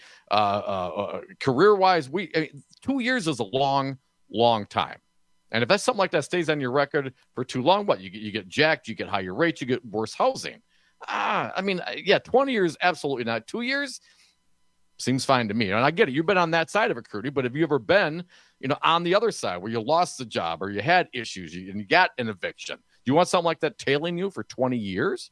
career-wise. 2 years is a long, long time. And if that's something like that stays on your record for too long, what? You get jacked, you get higher rates, you get worse housing. 20 years, absolutely not. 2 years seems fine to me. And I get it. You've been on that side of it, Crudy, but have you ever been, on the other side where you lost the job or you had issues and you got an eviction? Do you want something like that tailing you for 20 years?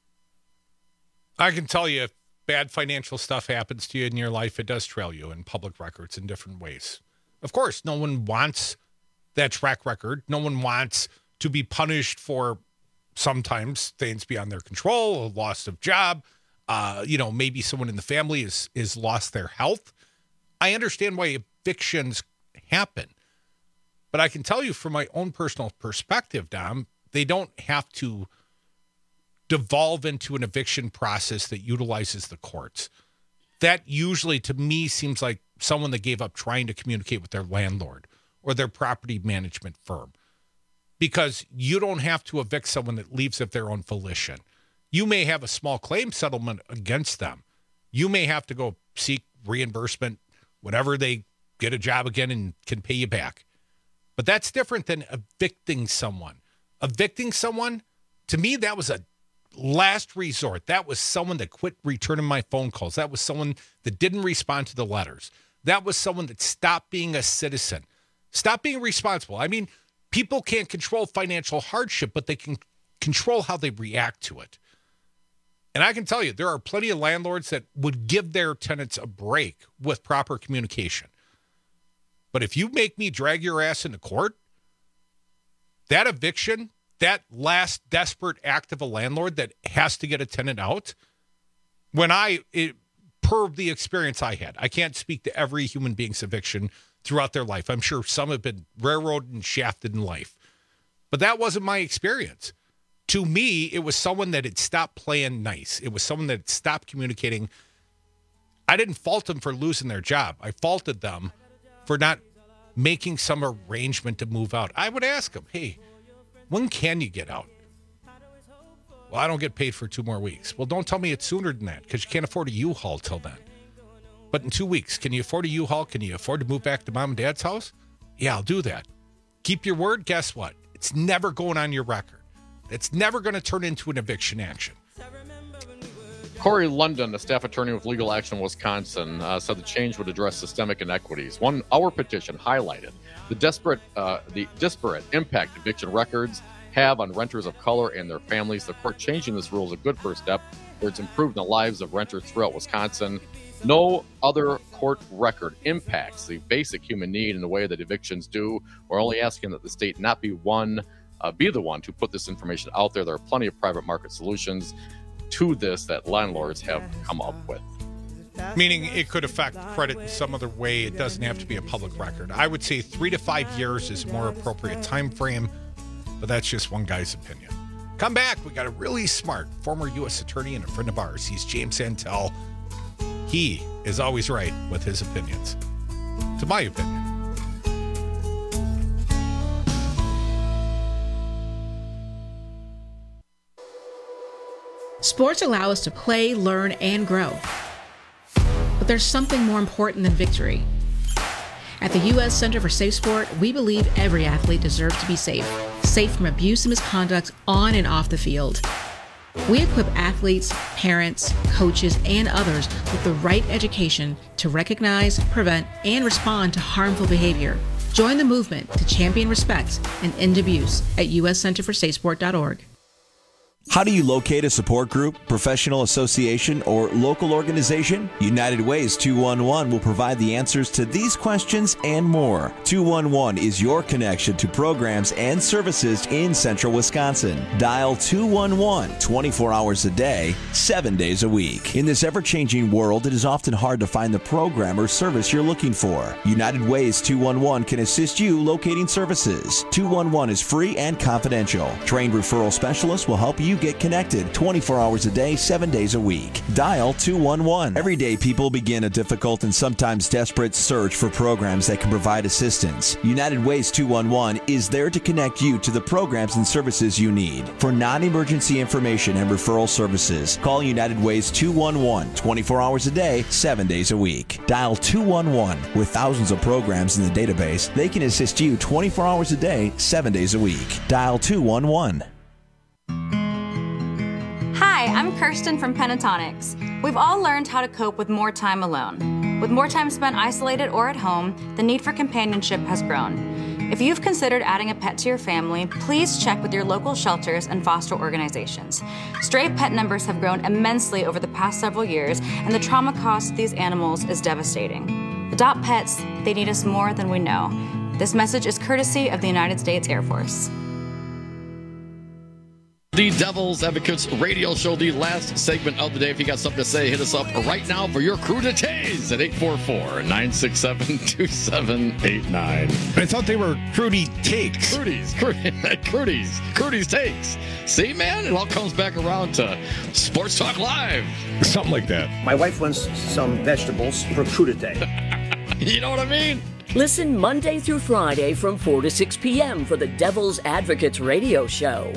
I can tell you, if bad financial stuff happens to you in your life, it does trail you in public records in different ways. Of course, no one wants that track record. No one wants to be punished for sometimes things beyond their control, a loss of job. Maybe someone in the family is lost their health. I understand why evictions happen. But I can tell you from my own personal perspective, Dom, they don't have to devolve into an eviction process that utilizes the courts. That usually, to me, seems like someone that gave up trying to communicate with their landlord or their property management firm. Because you don't have to evict someone that leaves of their own volition. You may have a small claim settlement against them. You may have to go seek reimbursement whenever they get a job again and can pay you back. But that's different than evicting someone. Evicting someone, to me, that was a last resort. That was someone that quit returning my phone calls. That was someone that didn't respond to the letters. That was someone that stopped being a citizen. Stop being responsible. I mean, people can't control financial hardship, but they can control how they react to it. And I can tell you, there are plenty of landlords that would give their tenants a break with proper communication. But if you make me drag your ass into court, that eviction, that last desperate act of a landlord that has to get a tenant out, per the experience I had, I can't speak to every human being's eviction throughout their life. I'm sure some have been railroaded and shafted in life. But that wasn't my experience. To me, it was someone that had stopped playing nice. It was someone that had stopped communicating. I didn't fault them for losing their job. I faulted them for not making some arrangement to move out. I would ask them, hey, when can you get out? Well, I don't get paid for 2 more weeks. Well, don't tell me it's sooner than that because you can't afford a U-Haul till then. But in 2 weeks, can you afford a U-Haul? Can you afford to move back to mom and dad's house? Yeah, I'll do that. Keep your word. Guess what? It's never going on your record. It's never going to turn into an eviction action. Corey London, the staff attorney with Legal Action Wisconsin, said the change would address systemic inequities. Our petition highlighted the disparate impact eviction records have on renters of color and their families. The court changing this rule is a good first step towards improving the lives of renters throughout Wisconsin. No other court record impacts the basic human need in the way that evictions do. We're only asking that the state not be the one to put this information out there. There are plenty of private market solutions to this that landlords have come up with. Meaning it could affect credit in some other way. It doesn't have to be a public record. I would say 3 to 5 years is a more appropriate time frame, but that's just one guy's opinion. Come back. We got a really smart former U.S. attorney and a friend of ours. He's James Santel. He is always right with his opinions, to my opinion. Sports allow us to play, learn, and grow. But there's something more important than victory. At the U.S. Center for Safe Sport, we believe every athlete deserves to be safe from abuse and misconduct on and off the field. We equip athletes, parents, coaches, and others with the right education to recognize, prevent, and respond to harmful behavior. Join the movement to champion respect and end abuse at uscenterforsafesport.org. How do you locate a support group, professional association, or local organization? United Ways 211 will provide the answers to these questions and more. 211 is your connection to programs and services in central Wisconsin. Dial 211 24 hours a day, 7 days a week. In this ever-changing world, it is often hard to find the program or service you're looking for. United Ways 211 can assist you locating services. 211 is free and confidential. Trained referral specialists will help you get connected 24 hours a day, 7 days a week. Dial 211. Every day, people begin a difficult and sometimes desperate search for programs that can provide assistance. United Ways 211 is there to connect you to the programs and services you need. For non-emergency information and referral services, call United Ways 211 24 hours a day, 7 days a week. Dial 211. With thousands of programs in the database, they can assist you 24 hours a day, 7 days a week. Dial 211. Hi, I'm Kirsten from Pentatonics. We've all learned how to cope with more time alone. With more time spent isolated or at home, the need for companionship has grown. If you've considered adding a pet to your family, please check with your local shelters and foster organizations. Stray pet numbers have grown immensely over the past several years, and the trauma cost to these animals is devastating. Adopt pets, they need us more than we know. This message is courtesy of the United States Air Force. The Devil's Advocates radio show, the last segment of the day. If you got something to say, hit us up right now for your cruditays at 844-967-2789. I thought they were Crudy Takes. Crudy's Takes. See, man, it all comes back around to Sports Talk Live. Something like that. My wife wants some vegetables for crudité. You know what I mean? Listen Monday through Friday from 4 to 6 p.m. for the Devil's Advocates radio show.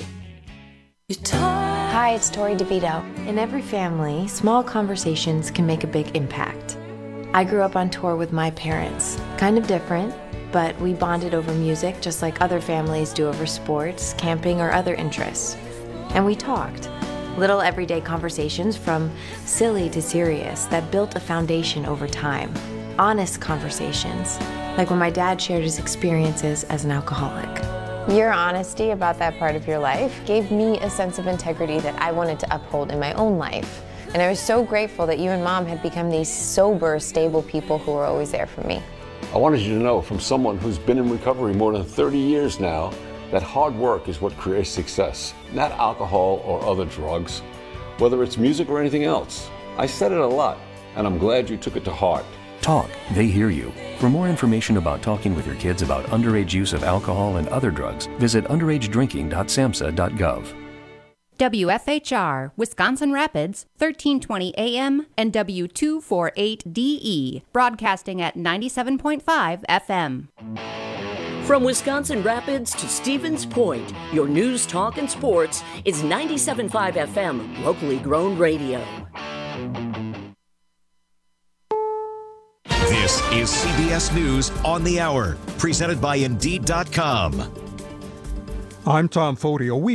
Hi, it's Tori DeVito. In every family, small conversations can make a big impact. I grew up on tour with my parents. Kind of different, but we bonded over music just like other families do over sports, camping, or other interests. And we talked. Little everyday conversations from silly to serious that built a foundation over time. Honest conversations, like when my dad shared his experiences as an alcoholic. Your honesty about that part of your life gave me a sense of integrity that I wanted to uphold in my own life. And I was so grateful that you and Mom had become these sober, stable people who were always there for me. I wanted you to know, from someone who's been in recovery more than 30 years now, that hard work is what creates success, not alcohol or other drugs, whether it's music or anything else. I said it a lot, and I'm glad you took it to heart. Talk, they hear you. For more information about talking with your kids about underage use of alcohol and other drugs, visit underagedrinking.samhsa.gov. WFHR, Wisconsin Rapids, 1320 AM and W248DE, broadcasting at 97.5 FM. From Wisconsin Rapids to Stevens Point, your news, talk, and sports is 97.5 FM, locally grown radio. This is CBS News on the Hour, presented by Indeed.com. I'm Tom Foti.